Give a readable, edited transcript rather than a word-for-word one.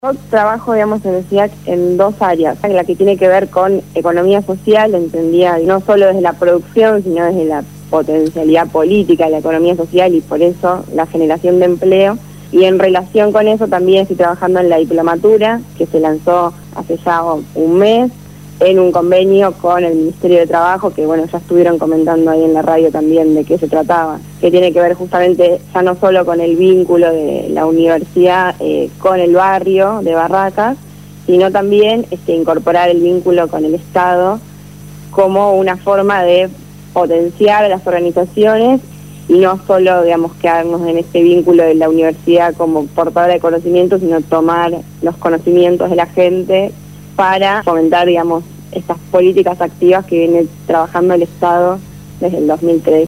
Yo trabajo, digamos, en el CIAC en dos áreas. La que tiene que ver con economía social, entendía no solo desde la producción, sino desde la potencialidad política de la economía social y por eso la generación de empleo. Y en relación con eso también estoy trabajando en la diplomatura, que se lanzó hace ya un mes, en un convenio con el Ministerio de Trabajo, que bueno, ya estuvieron comentando ahí en la radio también de qué se trataba, que tiene que ver justamente ya no solo con el vínculo de la universidad con el barrio de Barracas, sino también incorporar el vínculo con el Estado como una forma de potenciar a las organizaciones y no solo, digamos, quedarnos en este vínculo de la universidad como portadora de conocimiento, sino tomar los conocimientos de la gente para fomentar, digamos, estas políticas activas que viene trabajando el Estado desde el 2003.